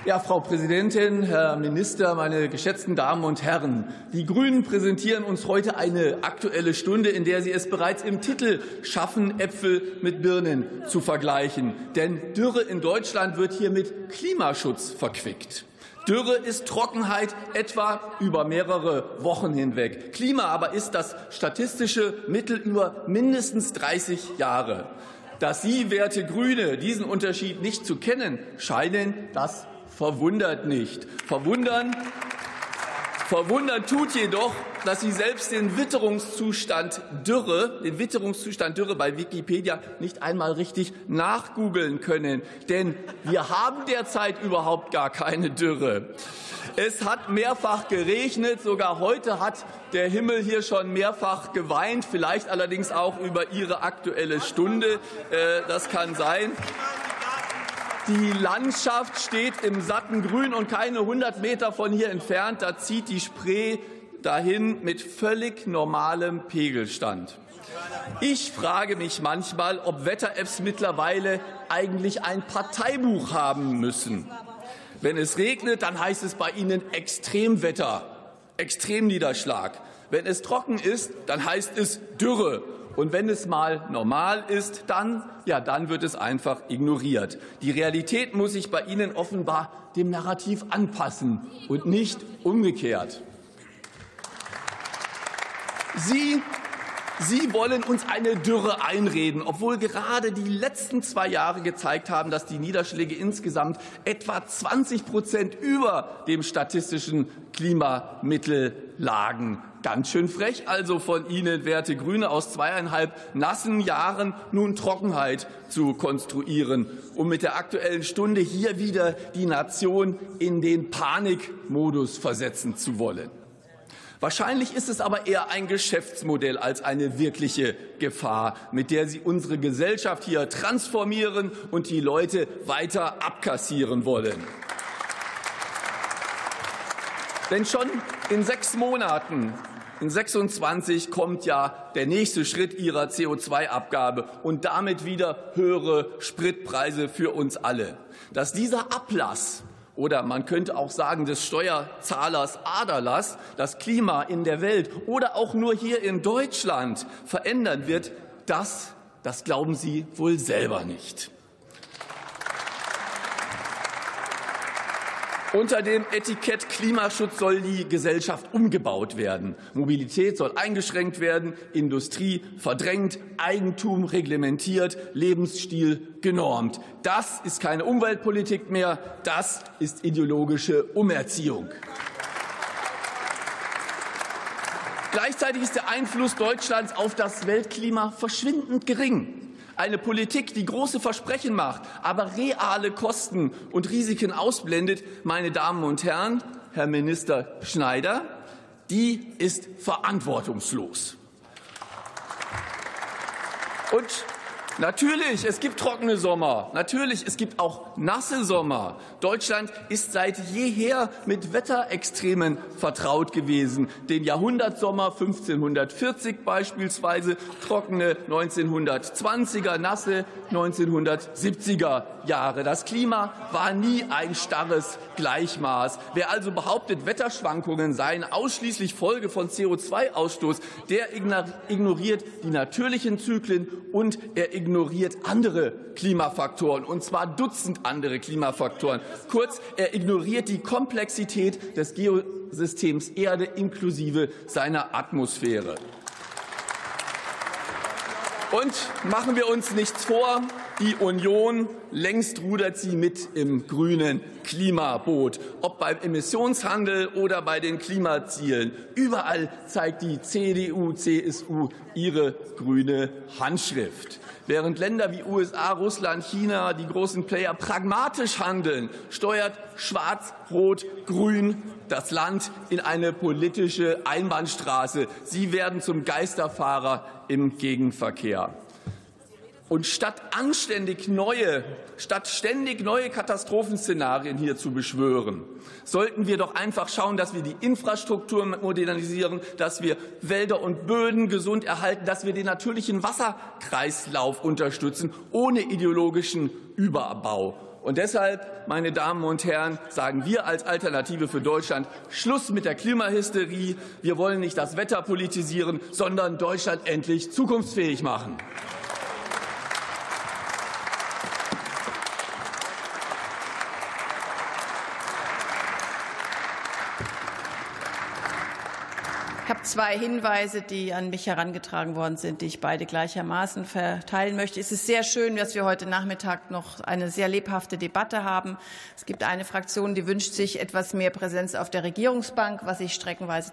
Ja, Frau Präsidentin, Herr Minister, meine geschätzten Damen und Herren! Die Grünen präsentieren uns heute eine Aktuelle Stunde, in der sie es bereits im Titel schaffen, Äpfel mit Birnen zu vergleichen. Denn Dürre in Deutschland wird hier mit Klimaschutz verquickt. Dürre ist Trockenheit etwa über mehrere Wochen hinweg. Klima aber ist das statistische Mittel über mindestens 30 Jahre. Dass Sie, werte Grüne, diesen Unterschied nicht zu kennen scheinen, das verwundert nicht. Verwundern tut jedoch, dass Sie selbst den Witterungszustand Dürre bei Wikipedia nicht einmal richtig nachgoogeln können. Denn wir haben derzeit überhaupt gar keine Dürre. Es hat mehrfach geregnet, sogar heute hat der Himmel hier schon mehrfach geweint, vielleicht allerdings auch über Ihre Aktuelle Stunde. Das kann sein. Die Landschaft steht im satten Grün und keine 100 Meter von hier entfernt, da zieht die Spree dahin mit völlig normalem Pegelstand. Ich frage mich manchmal, ob Wetter-Apps mittlerweile eigentlich ein Parteibuch haben müssen. Wenn es regnet, dann heißt es bei ihnen Extremwetter, Extremniederschlag. Wenn es trocken ist, dann heißt es Dürre. Und wenn es mal normal ist, dann wird es einfach ignoriert. Die Realität muss sich bei Ihnen offenbar dem Narrativ anpassen und nicht umgekehrt. Sie wollen uns eine Dürre einreden, obwohl gerade die letzten 2 Jahre gezeigt haben, dass die Niederschläge insgesamt etwa 20% über dem statistischen Klimamittel lagen. Ganz schön frech also von Ihnen, werte Grüne, aus 2,5 nassen Jahren nun Trockenheit zu konstruieren, um mit der Aktuellen Stunde hier wieder die Nation in den Panikmodus versetzen zu wollen. Wahrscheinlich ist es aber eher ein Geschäftsmodell als eine wirkliche Gefahr, mit der Sie unsere Gesellschaft hier transformieren und die Leute weiter abkassieren wollen. Denn schon in 6 Monaten, in 26, kommt ja der nächste Schritt Ihrer CO2-Abgabe und damit wieder höhere Spritpreise für uns alle. Dass dieser Ablass oder man könnte auch sagen, des Steuerzahlers Aderlass das Klima in der Welt oder auch nur hier in Deutschland verändern wird, das glauben Sie wohl selber nicht. Unter dem Etikett Klimaschutz soll die Gesellschaft umgebaut werden. Mobilität soll eingeschränkt werden, Industrie verdrängt, Eigentum reglementiert, Lebensstil genormt. Das ist keine Umweltpolitik mehr, das ist ideologische Umerziehung. Gleichzeitig ist der Einfluss Deutschlands auf das Weltklima verschwindend gering. Eine Politik, die große Versprechen macht, aber reale Kosten und Risiken ausblendet, meine Damen und Herren, Herr Minister Schneider, die ist verantwortungslos. Und natürlich, es gibt trockene Sommer. Natürlich, es gibt auch nasse Sommer. Deutschland ist seit jeher mit Wetterextremen vertraut gewesen. Den Jahrhundertsommer 1540 beispielsweise, trockene 1920er, nasse 1970er Jahre. Das Klima war nie ein starres Gleichmaß. Wer also behauptet, Wetterschwankungen seien ausschließlich Folge von CO2-Ausstoß, der ignoriert die natürlichen Zyklen und er ignoriert andere Klimafaktoren, und zwar Dutzend andere Klimafaktoren. Kurz, er ignoriert die Komplexität des Geosystems Erde inklusive seiner Atmosphäre. Und machen wir uns nichts vor, die Union, längst rudert sie mit im grünen Klimaboot. Ob beim Emissionshandel oder bei den Klimazielen. Überall zeigt die CDU, CSU ihre grüne Handschrift. Während Länder wie USA, Russland, China, die großen Player pragmatisch handeln, steuert Schwarz-Rot-Grün das Land in eine politische Einbahnstraße. Sie werden zum Geisterfahrer im Gegenverkehr. Und statt ständig neue Katastrophenszenarien hier zu beschwören, sollten wir doch einfach schauen, dass wir die Infrastruktur modernisieren, dass wir Wälder und Böden gesund erhalten, dass wir den natürlichen Wasserkreislauf unterstützen, ohne ideologischen Überbau. Und deshalb, meine Damen und Herren, sagen wir als Alternative für Deutschland Schluss mit der Klimahysterie. Wir wollen nicht das Wetter politisieren, sondern Deutschland endlich zukunftsfähig machen. Ich habe 2 Hinweise, die an mich herangetragen worden sind, die ich beide gleichermaßen verteilen möchte. Es ist sehr schön, dass wir heute Nachmittag noch eine sehr lebhafte Debatte haben. Es gibt eine Fraktion, die wünscht sich etwas mehr Präsenz auf der Regierungsbank, was ich streckenweise